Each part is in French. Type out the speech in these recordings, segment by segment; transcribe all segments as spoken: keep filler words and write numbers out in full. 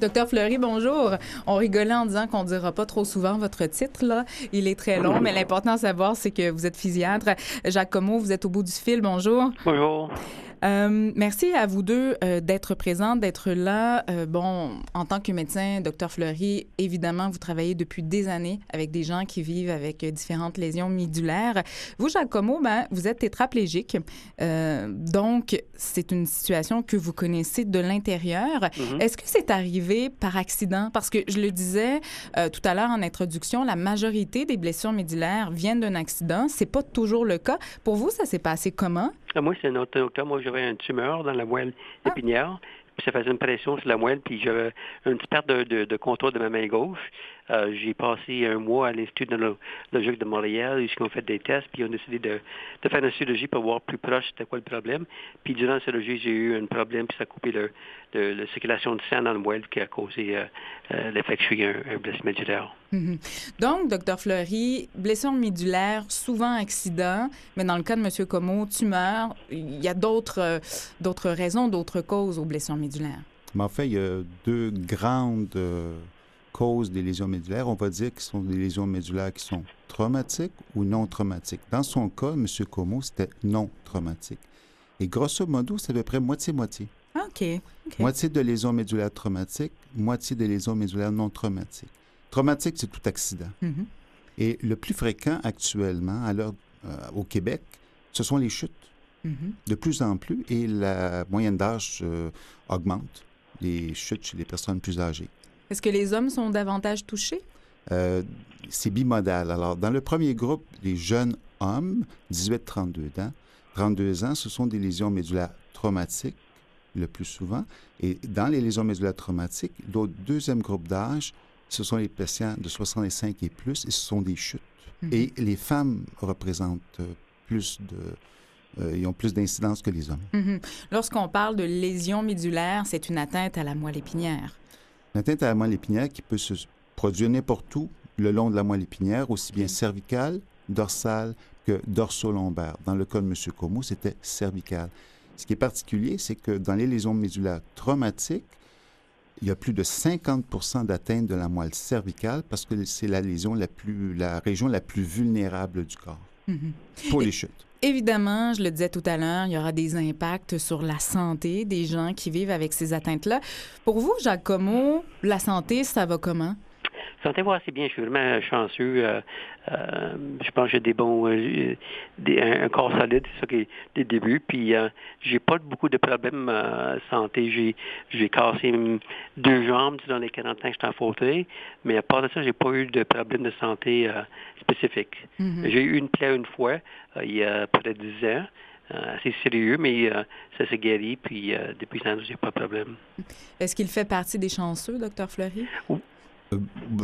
Docteur Fleury, bonjour. On rigolait en disant qu'on ne dira pas trop souvent votre titre, là. Il est très long, mais l'important à savoir, c'est que vous êtes physiatre. Jacques Comeau, vous êtes au bout du fil. Bonjour. Bonjour. Euh, merci à vous deux euh, d'être présents, d'être là. Euh, bon, en tant que médecin, docteur Fleury, évidemment, vous travaillez depuis des années avec des gens qui vivent avec différentes lésions médulaires. Vous, Jacques Comeau, ben, vous êtes tétraplégique. Euh, donc, c'est une situation que vous connaissez de l'intérieur. Mm-hmm. Est-ce que c'est arrivé par accident? Parce que je le disais euh, tout à l'heure en introduction, la majorité des blessures médulaires viennent d'un accident. C'est pas toujours le cas. Pour vous, ça s'est passé comment? Moi, c'est un autre cas. Moi, j'avais une tumeur dans la moelle épinière. Puis ça faisait une pression sur la moelle. Puis j'avais une petite perte de, de, de contrôle de ma main gauche. Euh, j'ai passé un mois à l'Institut neurologique de Montréal, où ils ont fait des tests, puis ils ont décidé de, de faire une chirurgie pour voir plus proche c'était quoi le problème. Puis durant la chirurgie, j'ai eu un problème, puis ça a coupé le, le, la circulation de sang dans le moelle, qui a causé euh, euh, l'effet que je suis un, un blessure médulaire. Mm-hmm. Donc, docteur Fleury, blessure médulaire, souvent accident, mais dans le cas de M. Comeau, tumeur, il y a d'autres, euh, d'autres raisons, d'autres causes aux blessures médulaires. Mais en fait, il y a deux grandes euh, causes des lésions médulaires. On va dire que ce sont des lésions médulaires qui sont traumatiques ou non traumatiques. Dans son cas, M. Comeau, c'était non traumatique. Et grosso modo, c'est à peu près moitié-moitié. OK. okay. Moitié de lésions médulaires traumatiques, moitié de lésions médulaires non traumatiques. Traumatique, c'est tout accident. Mm-hmm. Et le plus fréquent actuellement, à l'heure, euh, au Québec, ce sont les chutes. Mm-hmm. De plus en plus, et la moyenne d'âge euh, augmente, les chutes chez les personnes plus âgées. Est-ce que les hommes sont davantage touchés? Euh, c'est bimodal. Alors, dans le premier groupe, les jeunes hommes, dix-huit à trente-deux ans, trente-deux ans, ce sont des lésions médulaires traumatiques, le plus souvent. Et dans les lésions médulaires traumatiques, l'autre deuxième groupe d'âge, ce sont les patients de soixante-cinq et plus, et ce sont des chutes. Mm-hmm. Et les femmes représentent plus de... Euh, ils ont plus d'incidence que les hommes. Mm-hmm. Lorsqu'on parle de lésion médulaire, c'est une atteinte à la moelle épinière. Une atteinte à la moelle épinière qui peut se produire n'importe où le long de la moelle épinière, aussi bien cervicale, dorsale que dorso-lombaire. Dans le cas de M. Comeau, c'était cervical. Ce qui est particulier, c'est que dans les lésions médulaires traumatiques, il y a plus de cinquante pour cent d'atteinte de la moelle cervicale parce que c'est la lésion la plus, la région la plus vulnérable du corps mm-hmm. pour les chutes. Évidemment, je le disais tout à l'heure, il y aura des impacts sur la santé des gens qui vivent avec ces atteintes-là. Pour vous, Jacques Comeau, la santé, ça va comment? La santé va assez bien. Je suis vraiment chanceux. Euh, euh, je pense que j'ai des bons, euh, des, un, un corps solide, c'est ça qui est des débuts. Puis euh, j'ai pas beaucoup de problèmes euh, santé. J'ai, j'ai cassé deux jambes dans les quarante ans que j'étais en fauteuil, mais à part de ça, j'ai pas eu de problème de santé euh, spécifique. Mm-hmm. J'ai eu une plaie une fois euh, il y a peut-être dix ans. Euh, assez sérieux, mais euh, ça s'est guéri, puis euh, depuis ce temps, j'ai pas de problème. Est-ce qu'il fait partie des chanceux, docteur Fleury? Oui. Euh,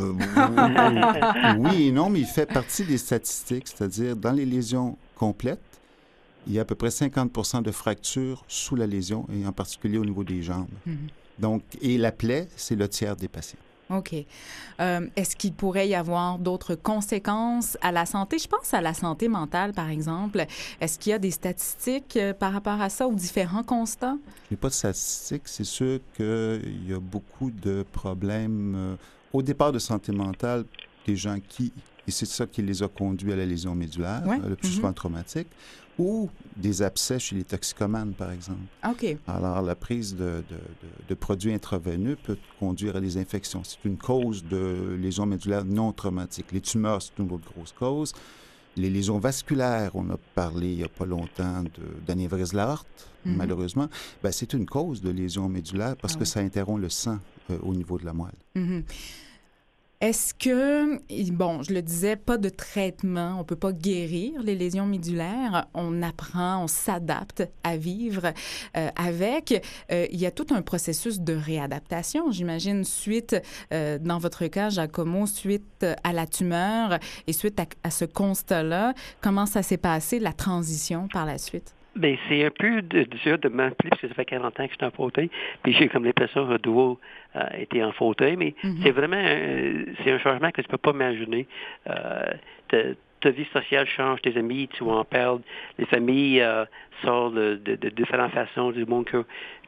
euh, oui et non, mais il fait partie des statistiques, c'est-à-dire dans les lésions complètes, il y a à peu près cinquante pour cent de fractures sous la lésion, et en particulier au niveau des jambes. Mm-hmm. Donc, et la plaie, c'est le tiers des patients. OK. Euh, est-ce qu'il pourrait y avoir d'autres conséquences à la santé? Je pense à la santé mentale, par exemple. Est-ce qu'il y a des statistiques euh, par rapport à ça ou différents constats? Je n'ai pas de statistiques. C'est sûr qu'il y a beaucoup de problèmes euh, au départ de santé mentale, des gens qui, et c'est ça qui les a conduits à la lésion médulaire, ouais. euh, le plus mm-hmm. souvent traumatique, ou des abcès chez les toxicomanes, par exemple. OK. Alors, la prise de, de, de, de produits intraveineux peut conduire à des infections. C'est une cause de lésions médulaires non traumatiques. Les tumeurs, c'est une autre grosse cause. Les lésions vasculaires, on a parlé il n'y a pas longtemps de, d'anévrisme de l'aorte, mm-hmm. malheureusement. Ben, c'est une cause de lésion médulaire parce ah, que oui. ça interrompt le sang euh, au niveau de la moelle. Mm-hmm. Est-ce que, bon, je le disais, pas de traitement, on ne peut pas guérir les lésions médulaires, on apprend, on s'adapte à vivre euh, avec. Euh, il y a tout un processus de réadaptation, j'imagine, suite, euh, dans votre cas, Jacques Comeau, suite à la tumeur et suite à, à ce constat-là, comment ça s'est passé, la transition par la suite? Bien, c'est un peu dur de m'appeler parce que ça fait quarante ans que je suis en fauteuil. Puis j'ai comme l'impression que Duo euh, était en fauteuil. Mais mm-hmm. c'est vraiment euh, c'est un changement que tu ne peux pas imaginer. Euh, ta, ta vie sociale change, tes amis, tu vas en perdre. Les familles euh, sortent de, de, de différentes façons du monde que,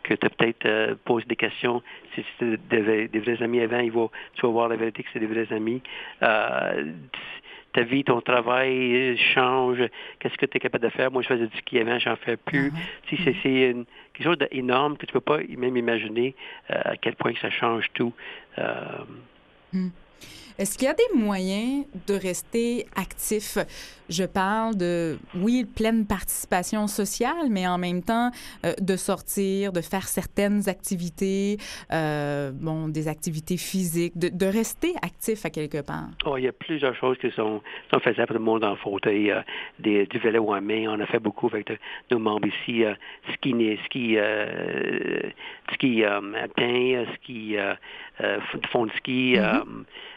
que tu as peut-être euh, posé des questions. Si c'était des, des vrais amis avant, ils vont, tu vas voir la vérité que c'est des vrais amis. Euh, ta vie, ton travail change. Qu'est-ce que tu es capable de faire? Moi, je faisais du ski avant, j'en fais plus. Uh-huh. Si c'est, c'est une, quelque chose d'énorme que tu peux pas même imaginer euh, à quel point que ça change tout. Euh, mm. Est-ce qu'il y a des moyens de rester actif? Je parle de, oui, pleine participation sociale, mais en même temps, euh, de sortir, de faire certaines activités, euh, bon, des activités physiques, de, de rester actif à quelque part. Oh, il y a plusieurs choses qui sont, sont faisables pour le monde en fauteuil. Euh, des, du vélo à main, on a fait beaucoup avec de, nos membres ici. Euh, ski, ski, euh, ski euh, alpin, ski, euh, euh, fond de ski, mm-hmm. euh,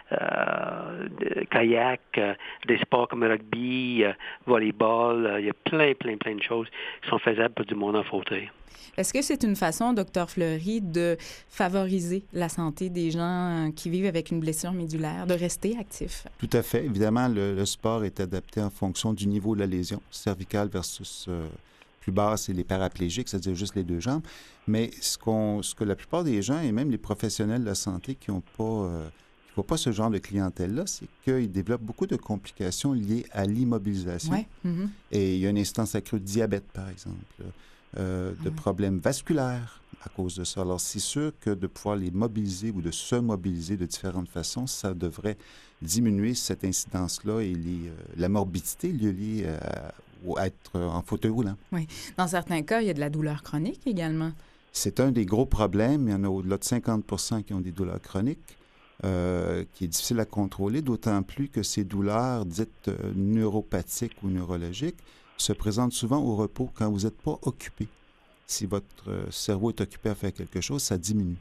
Euh, de kayak, euh, des sports comme le rugby, euh, volleyball. Euh, il y a plein, plein, plein de choses qui sont faisables pour du monde en fauteuil. Est-ce que c'est une façon, docteur Fleury, de favoriser la santé des gens qui vivent avec une blessure médulaire, de rester actifs? Tout à fait. Évidemment, le, le sport est adapté en fonction du niveau de la lésion, cervicale versus euh, plus basse et les paraplégiques, c'est-à-dire juste les deux jambes. Mais ce, qu'on, ce que la plupart des gens, et même les professionnels de la santé qui n'ont pas... Euh, Il ne faut pas ce genre de clientèle-là, c'est qu'ils développent beaucoup de complications liées à l'immobilisation. Ouais. Mm-hmm. Et il y a une instance accrue de diabète, par exemple, euh, de mm-hmm. problèmes vasculaires à cause de ça. Alors, c'est sûr que de pouvoir les mobiliser ou de se mobiliser de différentes façons, ça devrait diminuer cette incidence-là et les, euh, la morbidité liée à, à être en fauteuil roulant. Oui. Dans certains cas, il y a de la douleur chronique également. C'est un des gros problèmes. Il y en a au-delà de cinquante pour cent qui ont des douleurs chroniques. Euh, qui est difficile à contrôler, d'autant plus que ces douleurs dites euh, neuropathiques ou neurologiques se présentent souvent au repos quand vous n'êtes pas occupé. Si votre euh, cerveau est occupé à faire quelque chose, ça diminue.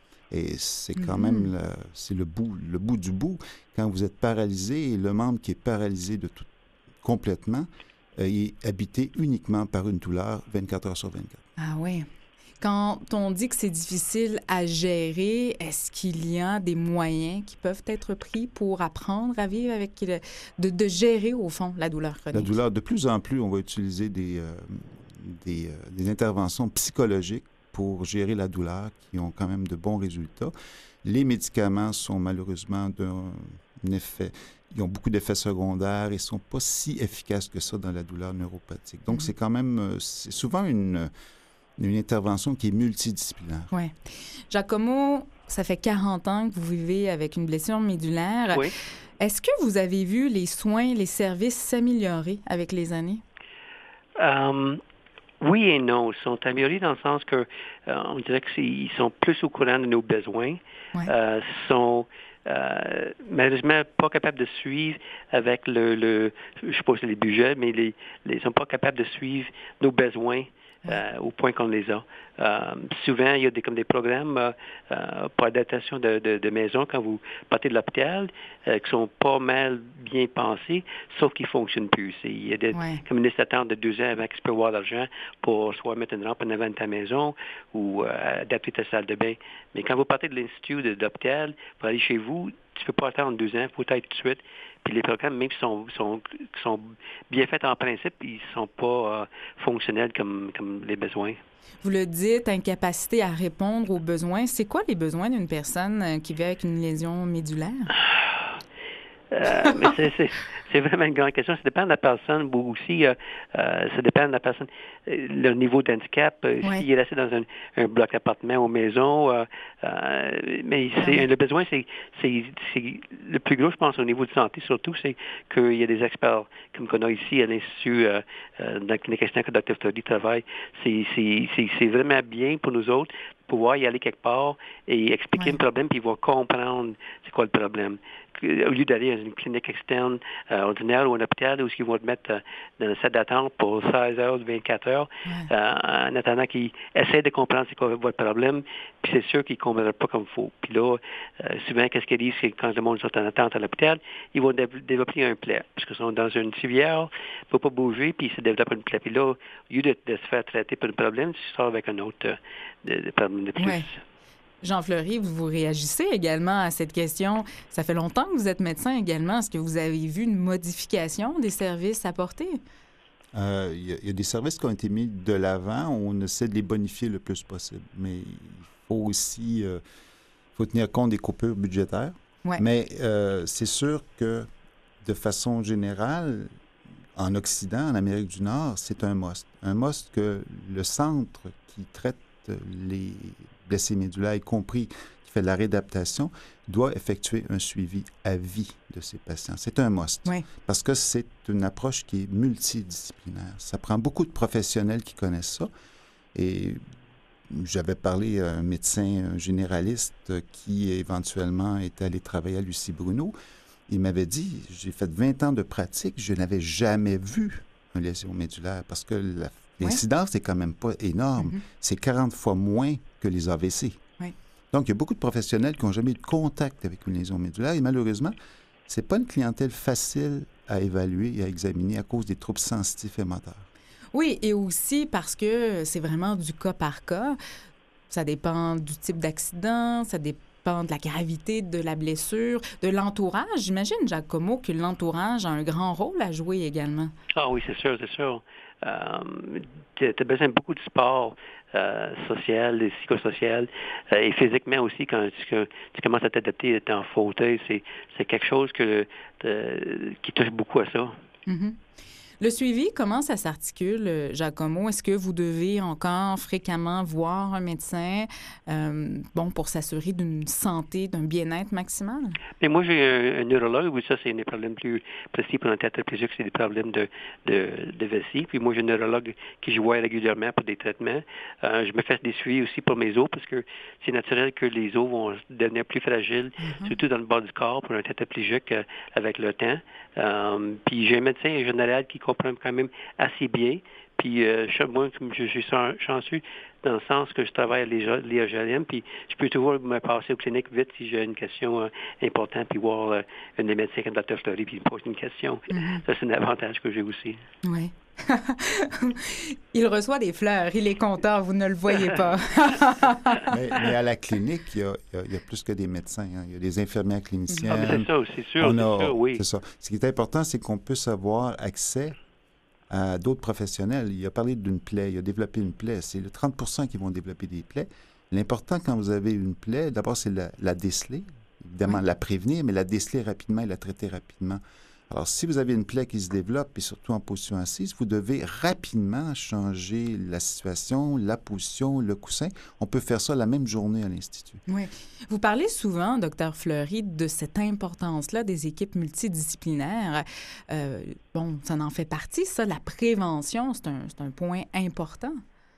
Et c'est quand mm-hmm. même le, c'est le bout, le bout du bout. Quand vous êtes paralysé et le membre qui est paralysé de tout, complètement euh, est habité uniquement par une douleur vingt-quatre heures sur vingt-quatre. Ah oui. Quand on dit que c'est difficile à gérer, est-ce qu'il y a des moyens qui peuvent être pris pour apprendre à vivre avec, le, de, de gérer, au fond, la douleur chronique? La douleur, de plus en plus, on va utiliser des, euh, des, euh, des interventions psychologiques pour gérer la douleur qui ont quand même de bons résultats. Les médicaments sont malheureusement d'un effet... Ils ont beaucoup d'effets secondaires et ne sont pas si efficaces que ça dans la douleur neuropathique. Donc, mm-hmm. c'est quand même... C'est souvent une... une intervention qui est multidisciplinaire. Oui. Giacomo, ça fait quarante ans que vous vivez avec une blessure médulaire. Oui. Est-ce que vous avez vu les soins, les services s'améliorer avec les années? Um, oui et non. Ils sont améliorés dans le sens que euh, on dirait qu'ils sont plus au courant de nos besoins. Oui. Euh, sont Euh, malheureusement, pas capables de suivre avec le, le je sais pas si c'est les budgets, mais les, les sont pas capables de suivre nos besoins euh, au point qu'on les a. Euh, souvent, il y a des, comme des programmes euh, euh, pour adaptation de, de, de maison quand vous partez de l'hôpital euh, qui sont pas mal bien pensés, sauf qu'ils ne fonctionnent plus. C'est, il y a des, ouais. comme une liste d'attente de deux ans avant que tu peux avoir l'argent pour soit mettre une rampe en avant de ta maison ou euh, adapter ta salle de bain. Mais quand vous partez de l'institut de, de l'hôpital pour aller chez vous, tu ne peux pas attendre deux ans, il faut être tout de suite. Puis les programmes, même qui sont, sont, sont bien faits en principe, ils ne sont pas euh, fonctionnels comme, comme les besoins. Vous le dites, incapacité à répondre aux besoins. C'est quoi les besoins d'une personne qui vit avec une lésion médulaire? Euh, mais c'est, c'est, c'est vraiment une grande question. Ça dépend de la personne. Aussi, euh, euh, ça dépend de la personne. Euh, le niveau d'handicap, euh, ouais. s'il est resté dans un, un bloc appartement ou maison. Euh, euh, mais c'est, ouais. le besoin, c'est, c'est, c'est le plus gros, je pense, au niveau de santé, surtout, c'est qu'il y a des experts, comme qu'on a ici à l'Institut, euh, euh, dans la clinique externe que docteur Fleury travaille. C'est, c'est, c'est, c'est vraiment bien pour nous autres pouvoir y aller quelque part et expliquer ouais. le problème, puis ils vont comprendre c'est quoi le problème. Au lieu d'aller dans une clinique externe euh, ordinaire ou un hôpital où ils vont te mettre euh, dans une salle d'attente pour seize heures, vingt-quatre heures, ouais. euh, en attendant qu'ils essaient de comprendre c'est quoi votre problème, puis c'est sûr qu'ils ne comprennent pas comme il faut. Puis là, euh, souvent, qu'est-ce qu'ils disent, c'est que quand le monde est en attente à l'hôpital, ils vont dé- développer un plaie, parce qu'ils sont dans une civière, ils ne peuvent pas bouger, puis ils se développent une plaie. Puis là, au lieu de, de se faire traiter pour un problème, tu sors avec un autre euh, de, de problème de plus. Ouais. Jean Fleury, vous réagissez également à cette question. Ça fait longtemps que vous êtes médecin également. Est-ce que vous avez vu une modification des services apportés? Euh, Il y, a- il y a des services qui ont été mis de l'avant. On essaie de les bonifier le plus possible. Mais il faut aussi euh, faut tenir compte des coupures budgétaires. Ouais. Mais euh, c'est sûr que, de façon générale, en Occident, en Amérique du Nord, c'est un must. Un must que le centre qui traite les blessés médulaires, y compris qui fait de la réadaptation, doit effectuer un suivi à vie de ces patients. C'est un must. Oui. Parce que c'est une approche qui est multidisciplinaire. Ça prend beaucoup de professionnels qui connaissent ça. Et j'avais parlé à un médecin un généraliste qui éventuellement est allé travailler à Lucie Bruno. Il m'avait dit, j'ai fait vingt ans de pratique, je n'avais jamais vu une lésion médulaire parce que la, l'incidence n'est quand même pas énorme. Mm-hmm. C'est quarante fois moins que les A V C. Oui. Donc, il y a beaucoup de professionnels qui n'ont jamais eu de contact avec une lésion médulaire et malheureusement, ce n'est pas une clientèle facile à évaluer et à examiner à cause des troubles sensitifs et moteurs. Oui, et aussi parce que c'est vraiment du cas par cas. Ça dépend du type d'accident, ça dépend de la gravité de la blessure, de l'entourage. J'imagine, Giacomo, que l'entourage a un grand rôle à jouer également. Ah oui, c'est sûr, c'est sûr. Euh, tu as besoin de beaucoup de support euh, social, psychosocial euh, et physiquement aussi quand tu, que, tu commences à t'adapter, à être en fauteuil, c'est, c'est quelque chose que, euh, qui touche beaucoup à ça. Mm-hmm. Le suivi, comment ça s'articule, Giacomo? Est-ce que vous devez encore fréquemment voir un médecin euh, bon, pour s'assurer d'une santé, d'un bien-être maximal? Mais moi, j'ai un, un neurologue, oui, ça, c'est des problèmes plus précis pour un tétraplégique, c'est des problèmes de, de, de vessie. Puis moi, j'ai un neurologue qui je vois régulièrement pour des traitements. Euh, je me fais des suivis aussi pour mes os parce que c'est naturel que les os vont devenir plus fragiles, mm-hmm. surtout dans le bas du corps pour un tétraplégique euh, avec le temps. Euh, puis j'ai un médecin général qui comprend quand même assez bien. Puis euh, moi, je, je suis chanceux dans le sens que je travaille à l'I A G L M, puis je peux toujours me passer aux cliniques vite si j'ai une question euh, importante, puis voir euh, un des médecins comme docteur Fleury, puis il me pose une question. Mm-hmm. Ça, c'est un avantage que j'ai aussi. Oui. Il reçoit des fleurs, il est content, vous ne le voyez pas. mais, mais à la clinique, il y a, il y a, il y a plus que des médecins. Hein. Il y a des infirmières cliniciennes. Ah, mais c'est ça, c'est sûr, On a, c'est, ça, oui. c'est ça. Ce qui est important, c'est qu'on puisse avoir accès à d'autres professionnels. Il a parlé d'une plaie, il a développé une plaie. C'est le trente pour cent qui vont développer des plaies. L'important, quand vous avez une plaie, d'abord, c'est la, la déceler, évidemment, oui. la prévenir, mais la déceler rapidement et la traiter rapidement. Alors, si vous avez une plaie qui se développe, et surtout en position assise, vous devez rapidement changer la situation, la position, le coussin. On peut faire ça la même journée à l'Institut. Oui. Vous parlez souvent, docteur Fleury, de cette importance-là des équipes multidisciplinaires. Euh, bon, ça en fait partie, ça. La prévention, c'est un, c'est un point important.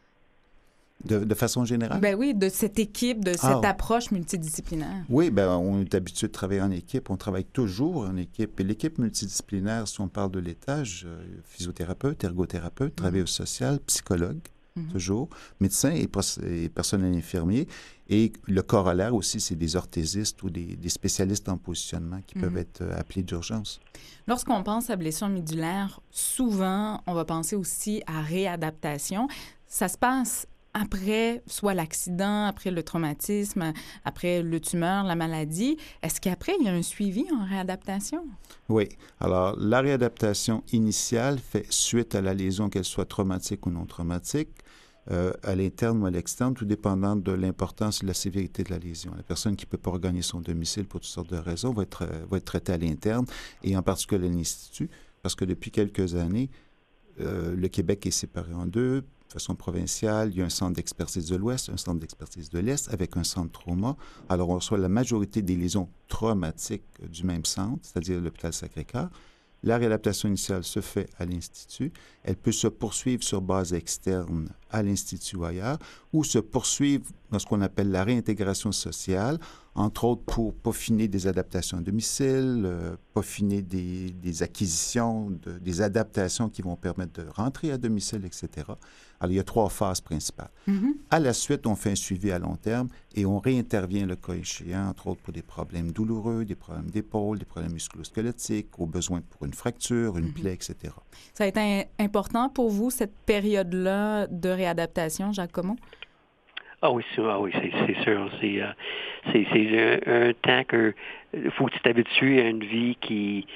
De, de façon générale? Ben oui, de cette équipe, de cette ah. approche multidisciplinaire. Oui, ben on est habitué de travailler en équipe. On travaille toujours en équipe. Et l'équipe multidisciplinaire, si on parle de l'étage, euh, physiothérapeute, ergothérapeute, mm-hmm. travailleuse sociale, psychologue, mm-hmm. toujours, médecin et, et personnel infirmier. Et le corollaire aussi, c'est des orthésistes ou des, des spécialistes en positionnement qui mm-hmm. peuvent être euh, appelés d'urgence. Lorsqu'on pense à blessure médulaire, souvent, on va penser aussi à réadaptation. Ça se passe après soit l'accident, après le traumatisme, après le tumeur, la maladie. Est-ce qu'après, il y a un suivi en réadaptation? Oui. Alors, la réadaptation initiale fait suite à la lésion, qu'elle soit traumatique ou non traumatique, euh, à l'interne ou à l'externe, tout dépendant de l'importance et de la sévérité de la lésion. La personne qui ne peut pas regagner son domicile pour toutes sortes de raisons va être, va être traitée à l'interne et en particulier à l'Institut, parce que depuis quelques années, euh, le Québec est séparé en deux. De façon provinciale, il y a un centre d'expertise de l'Ouest, un centre d'expertise de l'Est, avec un centre trauma. Alors, on reçoit la majorité des lésions traumatiques du même centre, c'est-à-dire l'hôpital Sacré-Cœur. La réadaptation initiale se fait à l'Institut. Elle peut se poursuivre sur base externe à l'Institut ou ailleurs, ou se poursuivre dans ce qu'on appelle la réintégration sociale, entre autres pour peaufiner des adaptations à domicile, euh, peaufiner des, des acquisitions, de, des adaptations qui vont permettre de rentrer à domicile, et cetera. Alors, il y a trois phases principales. Mm-hmm. À la suite, on fait un suivi à long terme et on réintervient le cas échéant, entre autres pour des problèmes douloureux, des problèmes d'épaule, des problèmes musculo-squelettiques, au besoin pour une fracture, une mm-hmm. plaie, et cetera. Ça a été important pour vous, cette période-là de réadaptation, Giacomo? Ah oui, c'est, ah oui, c'est, c'est sûr. C'est, euh, c'est, c'est un, un temps que faut que tu t'habitues à une vie qui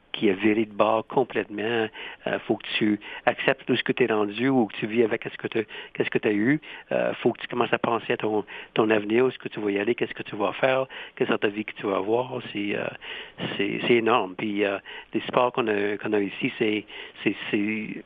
qui a viré de bord complètement. Il euh, faut que tu acceptes tout ce que tu es rendu ou que tu vis avec ce que tu qu'est-ce que tu as eu. Il euh, faut que tu commences à penser à ton, ton avenir, où est-ce que tu vas y aller, qu'est-ce que tu vas faire, quelle sorte de vie que tu vas avoir. C'est, euh, c'est, c'est énorme. Puis euh, les sports qu'on a, qu'on a ici, c'est, c'est, c'est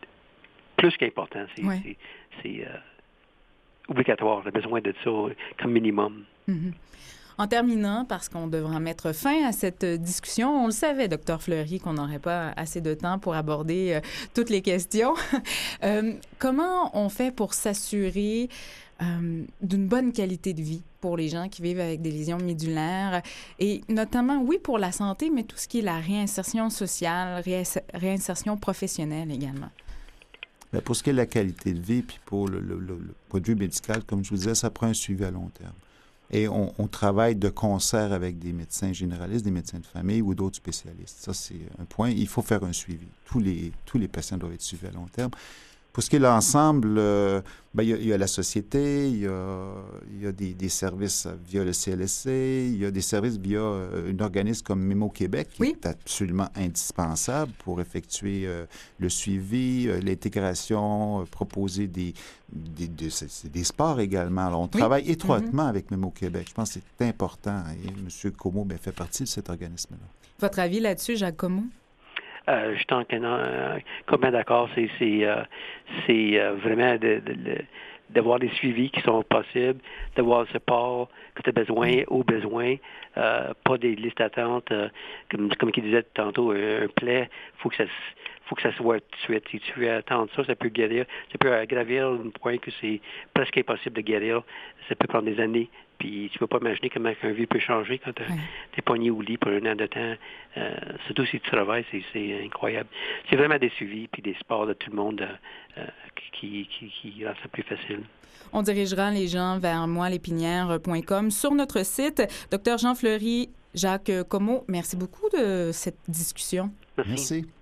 plus qu'important. C'est, ouais. c'est, c'est euh, obligatoire. On a besoin de ça comme minimum. Mm-hmm. En terminant, parce qu'on devra mettre fin à cette discussion, on le savait, docteur Fleury, qu'on n'aurait pas assez de temps pour aborder euh, toutes les questions. euh, comment on fait pour s'assurer euh, d'une bonne qualité de vie pour les gens qui vivent avec des lésions médulaires et notamment, oui, pour la santé, mais tout ce qui est la réinsertion sociale, réins- réinsertion professionnelle également? Bien, pour ce qui est de la qualité de vie, puis pour le, le, le, le point de vue médical, comme je vous disais, ça prend un suivi à long terme. Et on, on travaille de concert avec des médecins généralistes, des médecins de famille ou d'autres spécialistes. Ça, c'est un point. Il faut faire un suivi. Tous les, tous les patients doivent être suivis à long terme. Pour ce qui est de l'ensemble, euh, ben, il, y a, il y a la société, il y a, il y a des, des services via le C L S C, il y a des services via euh, un organisme comme Mémo Québec, qui oui. est absolument indispensable pour effectuer euh, le suivi, euh, l'intégration, euh, proposer des, des, des, des, des sports également. Alors, on oui. travaille étroitement mm-hmm. avec Mémo Québec. Je pense que c'est important. Et M. Comeau ben, fait partie de cet organisme-là. Votre avis là-dessus, Jacques Comeau? Euh, je suis en euh, complètement d'accord. C'est, c'est, euh, c'est euh, vraiment de, de, de, d'avoir des suivis qui sont possibles, d'avoir le support que tu as besoin, au besoin, euh, pas des listes d'attente. Euh, comme, comme il disait tantôt, un, un plaid, il faut que ça faut que ça soit tout de suite. Si tu veux attendre ça, ça peut guérir. Ça peut gravir un point que c'est presque impossible de guérir. Ça peut prendre des années. Puis tu peux pas imaginer comment un vie peut changer quand tu es ouais. pogné au lit pour un an de temps. Euh, surtout si tu travailles, c'est, c'est incroyable. C'est vraiment des suivis puis des sports de tout le monde euh, qui, qui, qui rendent ça plus facile. On dirigera les gens vers moi lépinière point com sur notre site. Docteur Jean Fleury, Jacques Comeau, merci beaucoup de cette discussion. Merci. Merci.